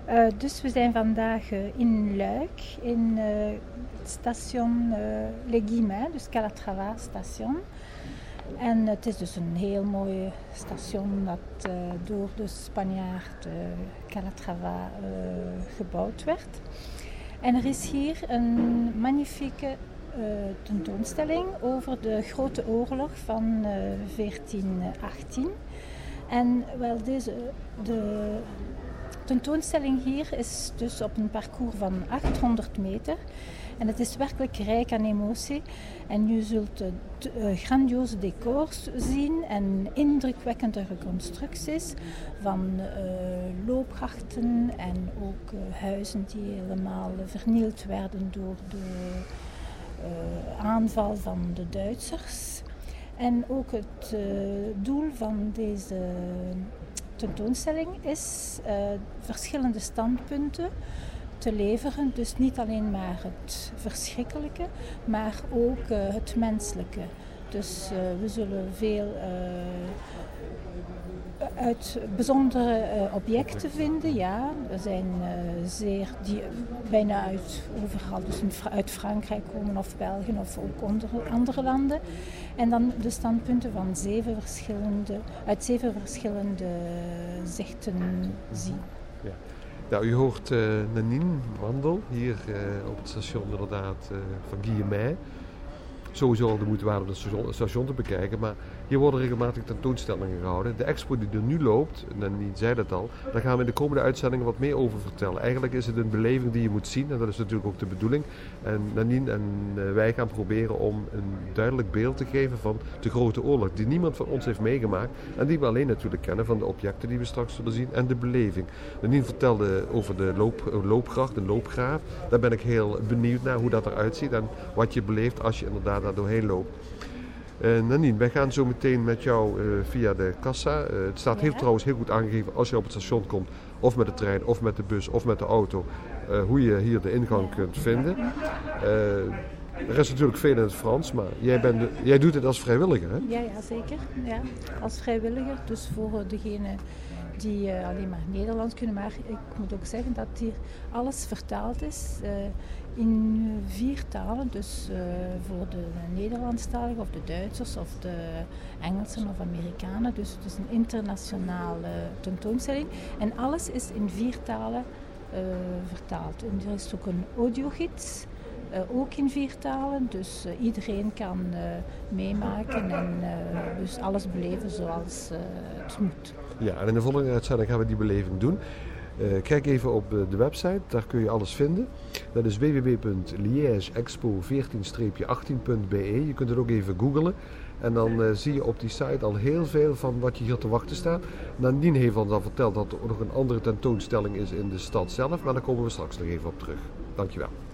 Dus we zijn vandaag in Luik, in het station Les Guillemets, dus Calatrava station. En het is dus een heel mooi station dat door de Spanjaard Calatrava gebouwd werd. En er is hier een magnifieke tentoonstelling over de Grote Oorlog van 1418. En wel de tentoonstelling hier is dus op een parcours van 800 meter. En het is werkelijk rijk aan emotie. En je zult grandioze decors zien en indrukwekkende reconstructies van loopgrachten en ook huizen die helemaal vernield werden door de aanval van de Duitsers. En ook het doel van deze tentoonstelling is verschillende standpunten te leveren. Dus niet alleen maar het verschrikkelijke, maar ook het menselijke. Dus we zullen veel uit bijzondere objecten vinden. Ja, er zijn die bijna uit overal, dus uit Frankrijk komen of België of ook andere landen. En dan de standpunten van uit zeven verschillende zichten zien. Ja. Nou, u hoort Nanine Wandel hier op het station inderdaad van Guillemets. Sowieso al de moeite waard om het station te bekijken, maar hier worden regelmatig tentoonstellingen gehouden. De expo die er nu loopt, Nanine zei dat al, daar gaan we in de komende uitzendingen wat meer over vertellen. Eigenlijk is het een beleving die je moet zien en dat is natuurlijk ook de bedoeling. En Nanine en wij gaan proberen om een duidelijk beeld te geven van de Grote Oorlog, die niemand van ons heeft meegemaakt en die we alleen natuurlijk kennen van de objecten die we straks zullen zien en de beleving. Nanine vertelde over de loopgracht, de loopgraaf. Daar ben ik heel benieuwd naar hoe dat eruit ziet en wat je beleeft als je inderdaad daar doorheen loopt. Nanine, wij gaan zo meteen met jou via de kassa. Het staat trouwens heel goed aangegeven als je op het station komt, of met de trein, of met de bus, of met de auto, hoe je hier de ingang kunt vinden. Er is natuurlijk veel in het Frans, maar jij doet het als vrijwilliger, hè? Ja, zeker. Ja, als vrijwilliger. Dus voor degene die alleen maar Nederlands kunnen. Maar ik moet ook zeggen dat hier alles vertaald is in 4 talen. Dus voor de Nederlandstaligen of de Duitsers of de Engelsen of Amerikanen. Dus het is een internationale tentoonstelling. En alles is in 4 talen vertaald. En er is ook een audiogids. Ook in 4 talen, dus iedereen kan meemaken en dus alles beleven zoals het moet. Ja, en in de volgende uitzending gaan we die beleving doen. Kijk even op de website, daar kun je alles vinden. Dat is www.liègeexpo14-18.be. Je kunt het ook even googlen. En dan zie je op die site al heel veel van wat je hier te wachten staat. Nanine heeft ons al verteld dat er nog een andere tentoonstelling is in de stad zelf, maar daar komen we straks nog even op terug. Dankjewel.